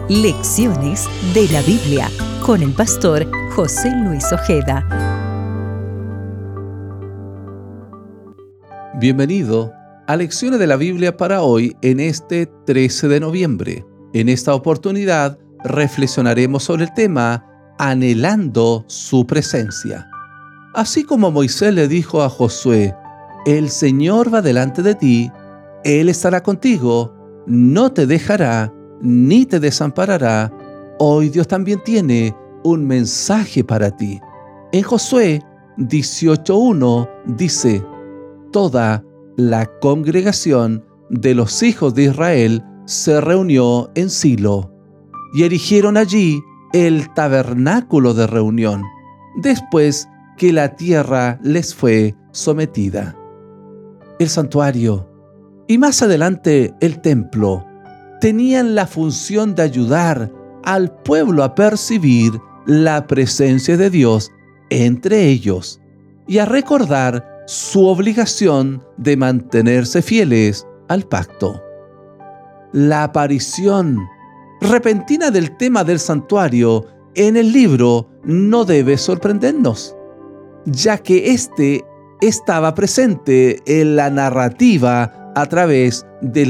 Lecciones de la Biblia con el pastor José Luis Ojeda. Bienvenido a Lecciones de la Biblia para hoy en este 13 de noviembre. En esta oportunidad reflexionaremos sobre el tema Anhelando su presencia. Así como Moisés le dijo a Josué, el Señor va delante de ti, Él estará contigo, no te dejará ni te desamparará. Hoy Dios también tiene un mensaje para ti. En Josué 18:1 dice, toda la congregación de los hijos de Israel se reunió en Silo y erigieron allí el tabernáculo de reunión, después que la tierra les fue sometida. El santuario y más adelante el templo tenían la función de ayudar al pueblo a percibir la presencia de Dios entre ellos y a recordar su obligación de mantenerse fieles al pacto. La aparición repentina del tema del santuario en el libro no debe sorprendernos, ya que este estaba presente en la narrativa a través del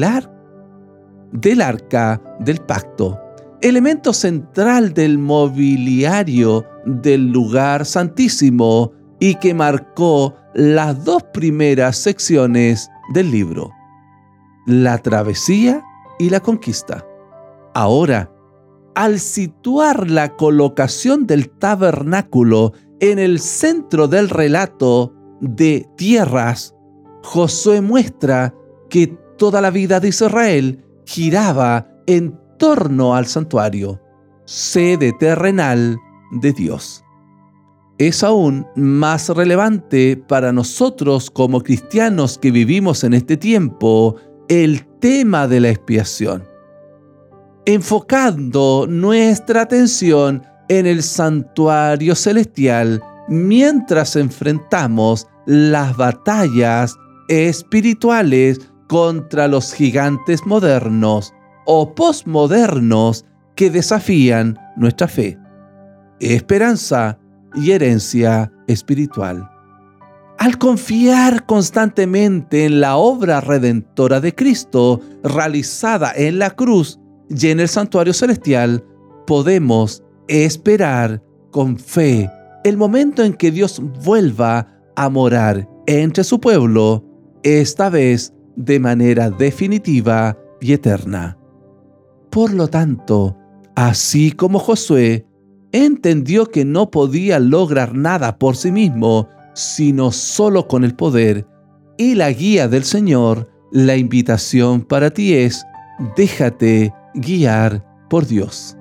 arca del pacto, elemento central del mobiliario del lugar santísimo y que marcó las dos primeras secciones del libro, la travesía y la conquista. Ahora, al situar la colocación del tabernáculo en el centro del relato de tierras, Josué muestra que toda la vida de Israel giraba en torno al santuario, sede terrenal de Dios. Es aún más relevante para nosotros como cristianos que vivimos en este tiempo el tema de la expiación, enfocando nuestra atención en el santuario celestial mientras enfrentamos las batallas espirituales contra los gigantes modernos o posmodernos que desafían nuestra fe, esperanza y herencia espiritual. Al confiar constantemente en la obra redentora de Cristo realizada en la cruz y en el santuario celestial, podemos esperar con fe el momento en que Dios vuelva a morar entre su pueblo, esta vez de manera definitiva y eterna. Por lo tanto, así como Josué entendió que no podía lograr nada por sí mismo, sino solo con el poder y la guía del Señor, la invitación para ti es: déjate guiar por Dios.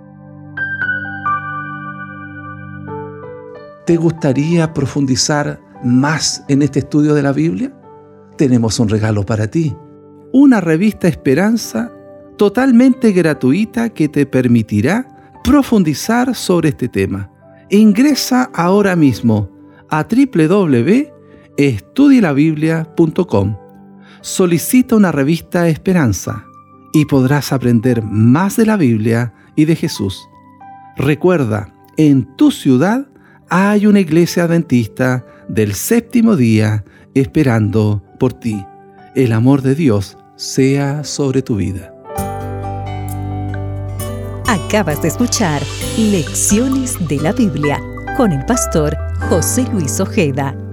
¿Te gustaría profundizar más en este estudio de la Biblia? Tenemos un regalo para ti: una revista Esperanza totalmente gratuita que te permitirá profundizar sobre este tema. Ingresa ahora mismo a www.estudielabiblia.com. Solicita una revista Esperanza y podrás aprender más de la Biblia y de Jesús. Recuerda, en tu ciudad hay una iglesia adventista del séptimo día esperando por ti. El amor de Dios sea sobre tu vida. Acabas de escuchar Lecciones de la Biblia con el pastor José Luis Ojeda.